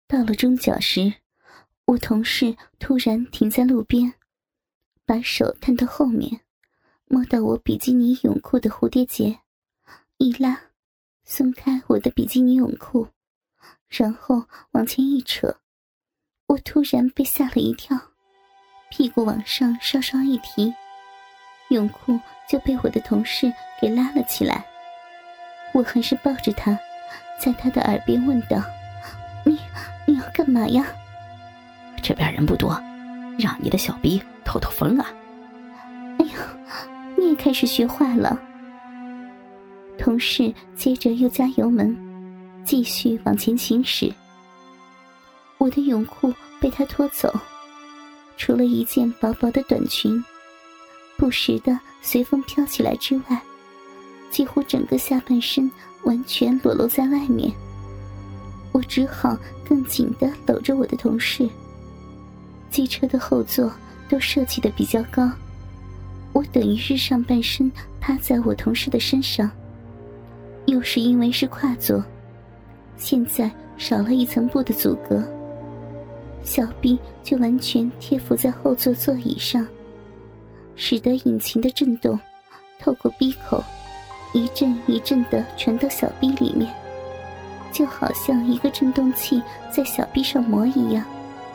到了中脚时，我同事突然停在路边，把手探到后面，摸到我比基尼泳裤的蝴蝶结，一拉，松开我的比基尼泳裤，然后往前一扯。我突然被吓了一跳，屁股往上稍稍一提，泳裤就被我的同事给拉了起来。我还是抱着他，在他的耳边问道：你要干嘛呀？ 这边人不多，让你的小逼透透风啊。 哎呀，你也开始学坏了。同事接着又加油门，继续往前行驶。我的泳裤被他拖走，除了一件薄薄的短裙不时地随风飘起来之外，几乎整个下半身完全裸露在外面。我只好更紧地搂着我的同事。机车的后座都设计得比较高，我等于是上半身趴在我同事的身上，又是因为是跨座，现在少了一层布的阻隔，小臂就完全贴附在后座座椅上，使得引擎的震动透过鼻口一阵一阵地传到小臂里面，就好像一个震动器在小臂上磨一样。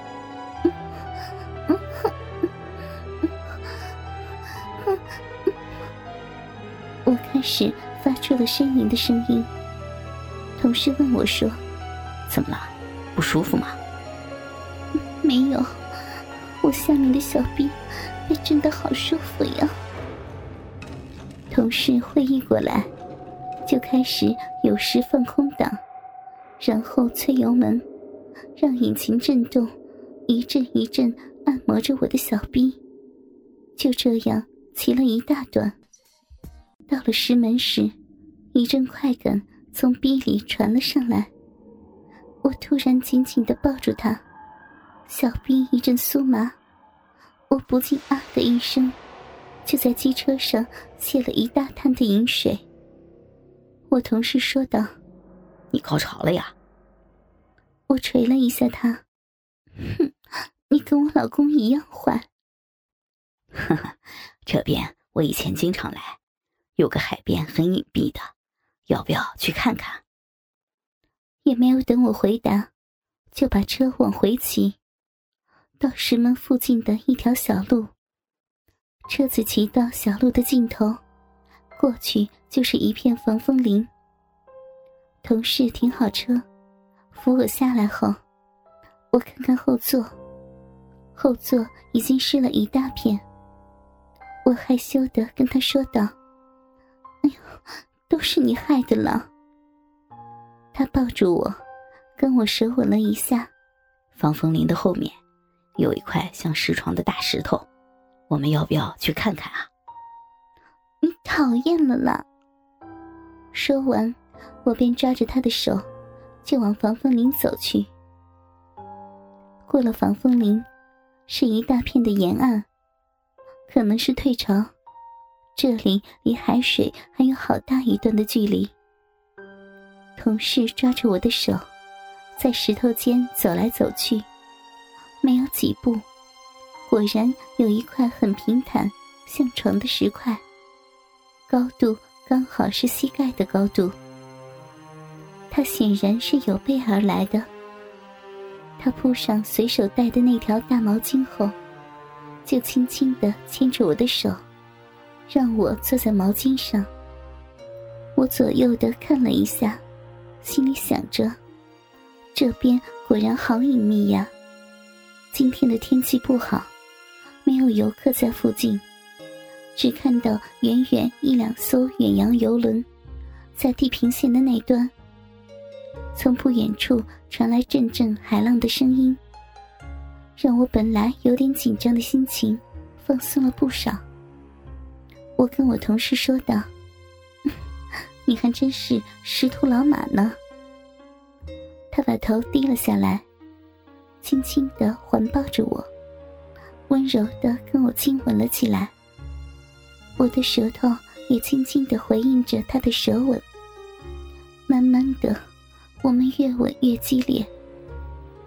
我开始发出了呻吟的声音。同事问我说： 怎么了？不舒服吗？ 没有，我下面的小臂被震得好舒服呀。同事会意过来，就开始有时放空档，然后催油门，让引擎震动，一阵一阵按摩着我的小臂。就这样骑了一大段，到了石门时，一阵快感从逼里传了上来。我突然紧紧地抱住他，小臂一阵酥麻，我不禁啊的一声，就在机车上泄了一大滩的饮水。我同事说道： 你高潮了呀？ 我捶了一下他，哼，你跟我老公一样坏。 呵呵，这边我以前经常来，有个海边很隐蔽的，要不要去看看？ 也没有等我回答，就把车往回骑，到石门附近的一条小路。车子骑到小路的尽头，过去就是一片防风林。同事停好车，扶我下来后，我看看后座，后座已经湿了一大片。我害羞地跟他说道：哎呦，都是你害的了。他抱住我，跟我舌吻了一下。 防风林的后面有一块像石床的大石头，我们要不要去看看啊？ 你讨厌了啦。说完，我便抓着他的手就往防风林走去。过了防风林，是一大片的沿岸，可能是退潮，这里离海水还有好大一段的距离。同事抓着我的手，在石头间走来走去，没有几步，果然有一块很平坦像床的石块，高度刚好是膝盖的高度。他显然是有备而来的。他铺上随手带的那条大毛巾后，就轻轻地牵着我的手，让我坐在毛巾上。我左右地看了一下，心里想着，这边果然好隐秘呀。今天的天气不好，没有游客在附近，只看到远远一两艘远洋游轮在地平线的那端。从不远处传来阵阵海浪的声音，让我本来有点紧张的心情放松了不少。我跟我同事说道：你还真是识途老马呢。他把头低了下来，轻轻地环抱着我，温柔地跟我亲吻了起来。我的舌头也轻轻地回应着他的舌吻。慢慢的，我们越吻越激烈。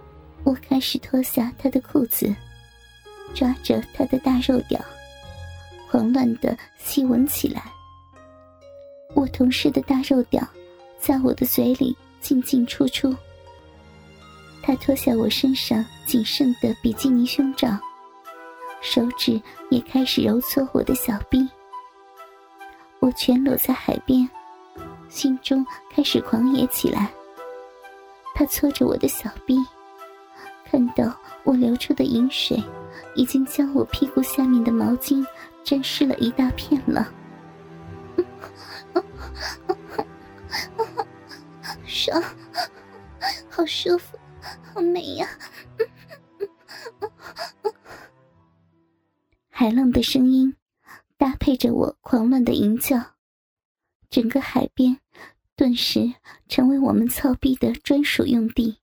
我开始脱下他的裤子，抓着他的大肉屌，狂乱地吸吻起来。我同事的大肉屌在我的嘴里进进出出。他脱下我身上仅剩的比基尼胸罩，手指也开始揉搓我的小臂。我全裸在海边，心中开始狂野起来。他搓着我的小臂，看到我流出的饮水已经将我屁股下面的毛巾沾湿了一大片了。爽，好舒服，好美呀！海浪的声音搭配着我狂乱的吟叫，整个海边顿时成为我们操逼的专属用地。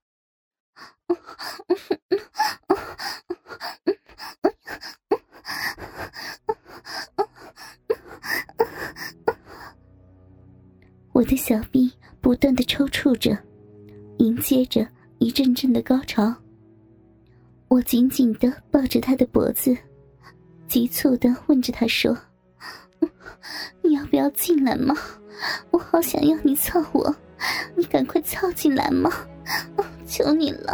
我的小臂不断地抽搐着，迎接着一阵阵的高潮。我紧紧地抱着他的脖子，急促地问着他说：你要不要进来吗？我好想要你操我，你赶快操进来嘛，求你了。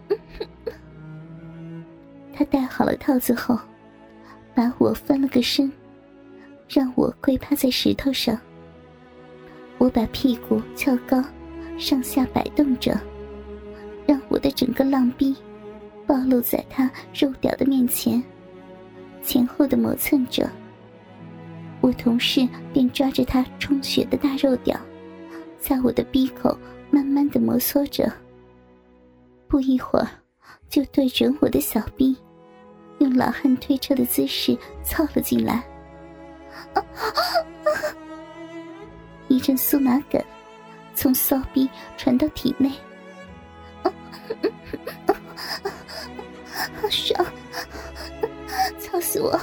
他戴好了套子后，把我翻了个身，让我跪趴在石头上。我把屁股翘高，上下摆动着，让我的整个浪逼暴露在他肉屌的面前，前后的磨蹭着。我同事便抓着他充血的大肉屌，在我的逼口慢慢地摩挲着。不一会儿，就对准我的小逼，用老汉推车的姿势操了进来。一阵酥麻感从骚逼传到体内，好爽，操死我！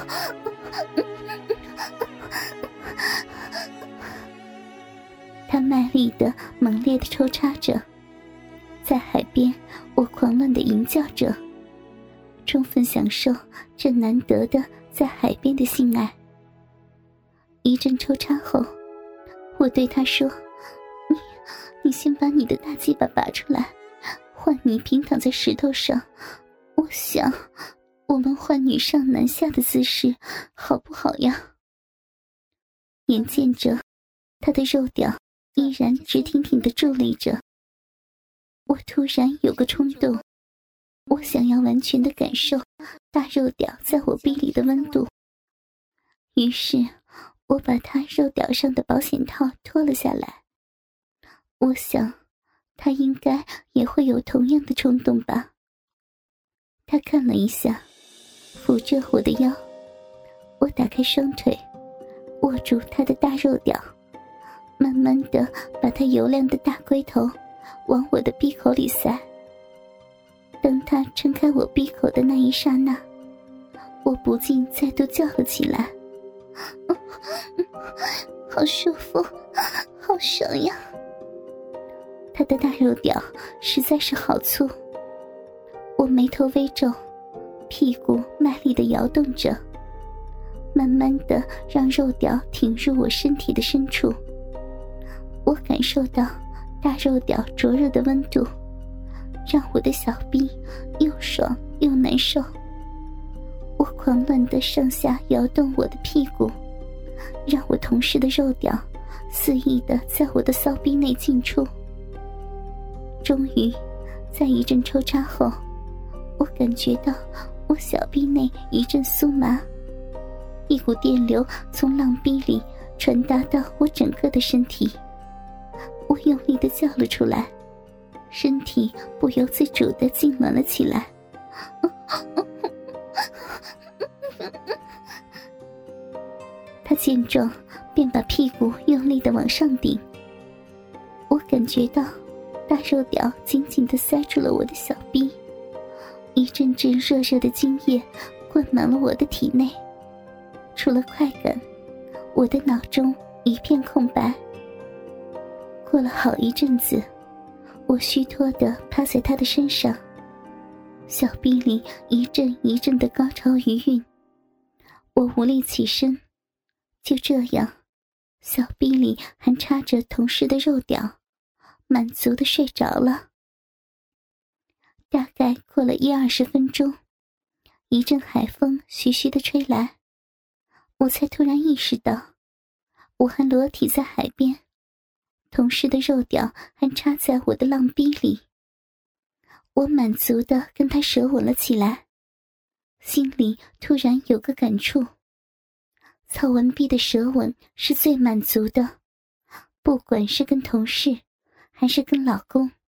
他卖力的猛烈的抽插着，在海边我狂乱的吟叫着，充分享受这难得的在海边的性爱。一阵抽插后，我对他说：你先把你的大鸡巴拔出来，换你平躺在石头上，我想我们换女上男下的姿势好不好呀？眼见着他的肉屌依然直挺挺地伫立着，我突然有个冲动，我想要完全地感受大肉屌在我逼里的温度。于是我把他肉屌上的保险套脱了下来，我想他应该也会有同样的冲动吧。他看了一下，扶着我的腰，我打开双腿，握住他的大肉屌，慢慢地把他油亮的大龟头往我的鼻口里塞。当他撑开我鼻口的那一刹那，我不禁再度叫了起来：好舒服，好爽呀！他的大肉屌实在是好粗，我眉头微皱，屁股卖力地摇动着，慢慢地让肉屌挺入我身体的深处。我感受到大肉屌灼热的温度，让我的小臂又爽又难受。我狂乱地上下摇动我的屁股，让我同事的肉屌肆意地在我的骚逼内进出。终于在一阵抽插后，我感觉到我小臂内一阵酥麻，一股电流从浪逼里传达到我整个的身体。我用力地叫了出来，身体不由自主地痉挛了起来。他见状便把屁股用力地往上顶，我感觉到大肉屌紧紧地塞住了我的小臂，一阵阵热热的精液灌满了我的体内。除了快感，我的脑中一片空白。过了好一阵子，我虚脱地趴在他的身上， 小臂里一阵一阵的高潮余韵，我无力起身，就这样，小臂里还插着同事的肉屌，满足的睡着了。大概过了10-20分钟，一阵海风徐徐地吹来，我才突然意识到，我还裸体在海边，同事的肉屌还插在我的浪逼里。我满足地跟他舌吻了起来，心里突然有个感触，曹文碧的舌吻是最满足的，不管是跟同事还是跟老公。